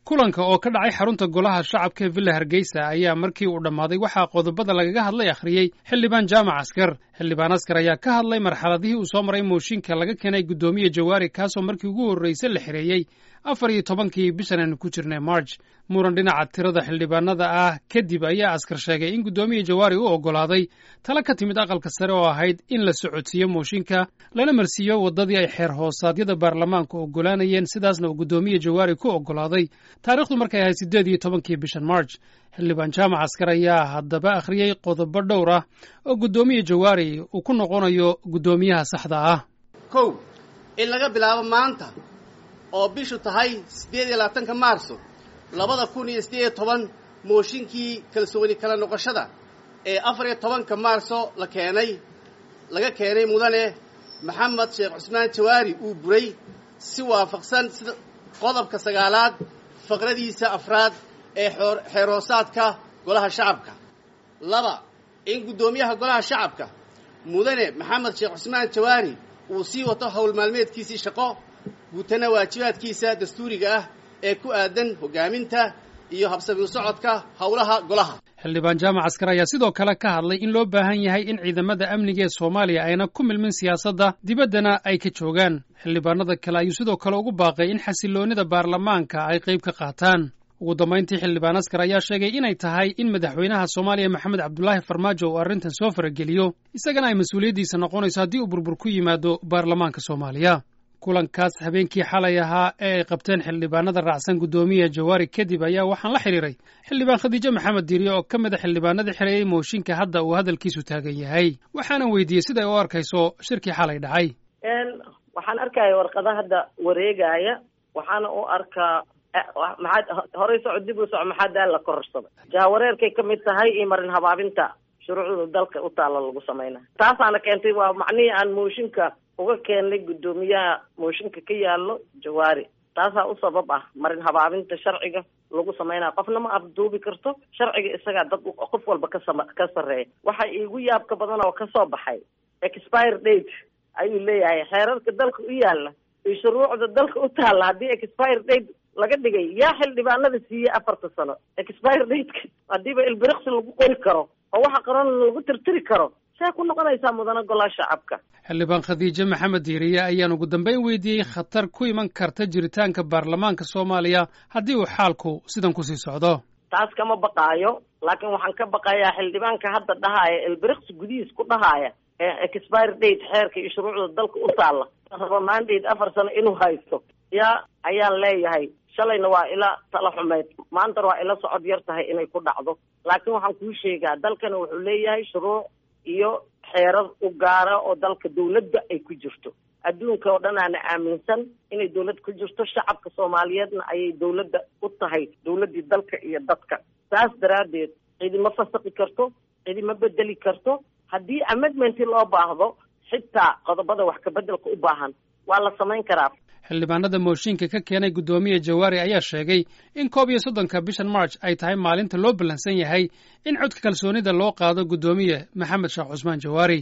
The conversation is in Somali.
kulanka oo ka dhacay xarunta golaha shacabka ee Villa Hargeysa ayaa markii uu dhammaaday waxaa qodobada lagaga hadlay akhriyay xildhibaan Jaamac Askar. Xildhibaan Askar ayaa ka hadlay marxaladihii uu soo maray mooshinka laga keenay gudoomiye Jawaari kaasoo markii ugu horeysay la xireeyay 14 bishan aan ku jirnay March. Muran dhinaca tirada xildhibaanada ah kadib ayaa Askar sheegay in gudoomiye Jawaari uu ogolaaday tala ka timid aqalka sare oo ahayd in la socodsiiyo mooshinka lana marsiiyo wadadii ay xeer hoosaadyada baarlamaanka ogolaanayeen sidaasna uu gudoomiye Jawaari ku ogolaaday taariikhdu markay ahayd 18 bishan March. xildhibaan Jaamac Askar ayaa haddaba akhriyay qodobo dhowr ah oo gudoomiye Jawaari uu ku noqonayo gudoomiyaha saxda ah. kow in laga bilaabo maanta oo bishu tahay 28 Maarso 2018 mooshinkii kalsooni kala noqoshada ee 14 Maarso laga keenay mudane Maxamed Sheekh Cusmaan Jawaari uu buray si waafaqsan sida qodobka 9aad faqradiisa afraad ee xeer hoosaadka golaha shacabka. 2 in gudoomiyaha golaha shacabka mudane Maxamed Sheekh Cusmaan Jawaari uu sii wato hawl maalmeedkiisii shaqo gutana waajibaadkiisa dastuuriga ah ee ku aadan hogaaminta iyo habsami u socodka hawlaha golaha. xildhibaan Jaamac Askar ayaa sidoo kale ka hadlay in loo baahan yahay in ciidamada amniga ee Soomaaliya ayna ku milmin siyaasadda dibaddana ay ka joogaan. xildhibaanada kale ayuu sidoo kale ugu baaqay in xasiloonida baarlamaanka ay qayb ka qaataan. ugu dambayntii xildhibaan Askar ayaa sheegay inay tahay in madaxweynaha Soomaaliya Maxamed Cabdullaahi Farmaajo uu arrintan soo farageliyo isagana ay mas'uuliyaddiisa noqonayso haddii uu burbur ku yimaado baarlamaanka Soomaaliya. kulankaas habeenkii xalay ahaa ee ay qabteen xildhibaanada raacsan gudoomiye Jawaari kadib ayaa waxaan la xiriiray xildhibaan Khadiija Maxamed Diiriye oo ka mid ah xildhibaanada xireeyay mooshinka hadda uu hadalkiisu taagan yahay. waxaanan weydiiyey sida ay u arkayso shirkii xalay dhacay. waxaan arkaya warqada hadda wareegaya waxaana u arkaa horey socod dib u soco maxaa daal la kororsaday jaawareerkay ka mid tahay iyo marin habaabinta shuruucda dalka u taala lagu sameynaa taasaana keentay waa macnihii aan mooshinka uga keenay gudoomiyaha mooshinka ka yaallo Jawaari taasaa u sabab ah marin habaabinta sharciga lagu sameynaa qofna ma afduubi karto sharciga isagaa dad qof walba ka sareeya waxa iigu yaabka badan oo kasoo baxay expire date ayuu leeyahay xeerarka dalka u yaala iyo shuruucda dalka u taala haddii expire date laga dhigay yaa xildhibaanada siiyey 4 sano expire date hadiiba ilbiriqsi lagu qori karo oo waxa qaran lagu tirtiri karo see ku noqonaysaa mudane golaha shacabka. xildhibaan Khadiija Maxamed Diiriye ayaan ugu dambayn weydiiyey khatar ku iman karta jiritaanka baarlamaanka Soomaaliya haddii uu xaalku sidan ku sii socdo. taas kama baqaayo laakiin waxaan ka baqayaa xildhibaanka hadda dhahaya ilbiriqsi gudihiis ku dhahaya expire date xeerka iyo shuruucda dalka u taala rabo mandate 4 sano inuu haysto ayaan leeyahay shalayna waa ila tala xumeed maantana waa ila socod yar tahay inay ku dhacdo laakiin waxaan kuu sheegaa dalkana wuxuu leeyahay shuruuc iyo xeerar u gaara oo dalka dawladda ay ku jirto adduunka oo dhan aana aaminsan inay dawlad ku jirto shacabka Soomaaliyeedna ayay dawladda u tahay dawladdii dalka iyo dadka taas daraaddeed cidima fasaqi karto cidima bedeli karto haddii amendment loo baahdo xitaa qodobada wax ka bedelka u baahan waa la samayn karaa. xildhibaanada mooshinka ka keenay gudoomiye Jawaari ayaa sheegay in 31 bishan March ay tahay maalinta loo ballansan yahay in codka kalsoonida loo qaado gudoomiye Maxamed Sheekh Cusmaan Jawaari.